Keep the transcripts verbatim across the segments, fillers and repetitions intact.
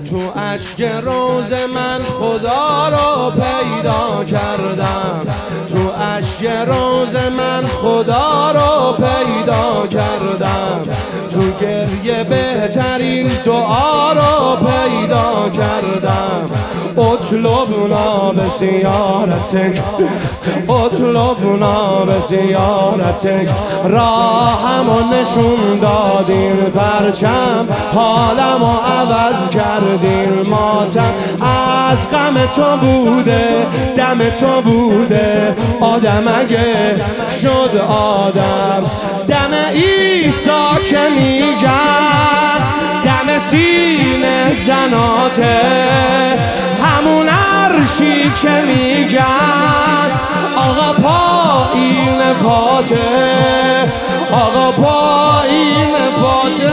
تو اشک روز من خدا رو پیدا کردم، تو اشک روز من خدا رو پیدا کردم، تو گریه بهترین دعا رو پیدا کردم. اطلبنا به زیارتک، اطلبنا به زیارتک، راهمو نشون دادین پرچم، حالمو عوض کردین ماتم. از غم تو بوده دم تو بوده آدم اگه شد آدم، دم عیسی که میگن دم سینه زناته، همون عرشی که میگن آقا پایین پاته، آقا پایین پاته.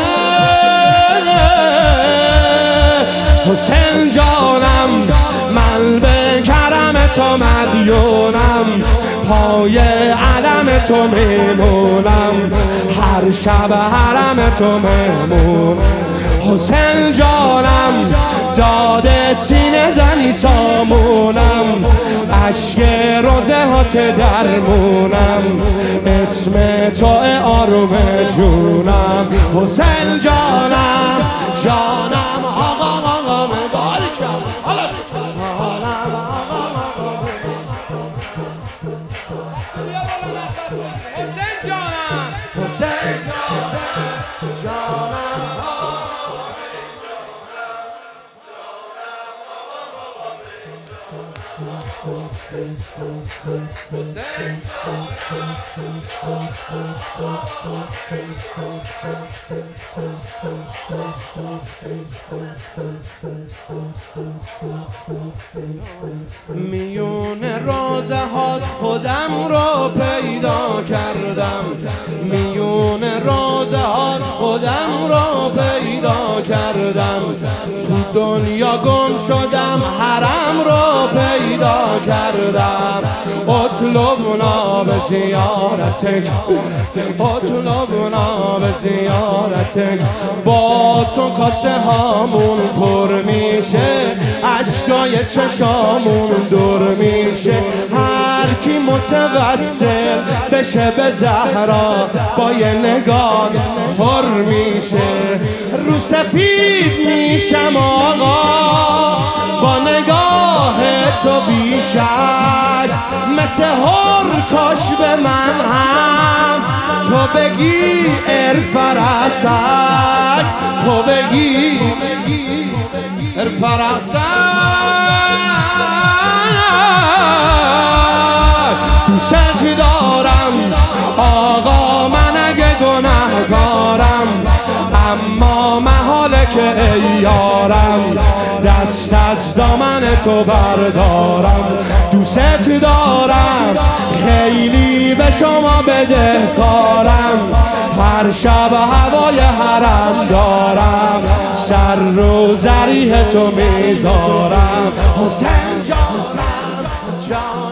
حسین جانم من به کرم تو مدیونم، پای علم تو میمونم، هر شب حرم تو میمونم. حسین جانم داده سینه زنی سامونم، اشک روزه هات درمونم، اسم تو آروم جونم. حسین جانم جانم آقا آقا مبارکم حالا حسین جانم حسین جانم میون روزه ها خودم رو پیدا کردم، میون روزه ها خودم رو پیدا کردم، تو دنیا گم شدم حرم رو پیدا کردم. اطلبنا به زیارتک، اطلبنا به زیارتک، با تو کاسه هامون پر میشه، اشکای چشامون دور میشه. هر کی متوسل بشه به زهرا با یه نگاه پر میشه، رو سفید میشم آقا با نگاه تو بیشک، مثل هر کاش به من هم تو بگی ارفرسک، تو بگی ارفرسک. دوست دارم آقا من اگه گناهکارم، اما محاله که ای یارم دست از دامن تو بردارم. دوست دارم خیلی به شما بدهکارم، هر شب هوای حرم دارم، سر رو زریح تو میذارم. حسین جان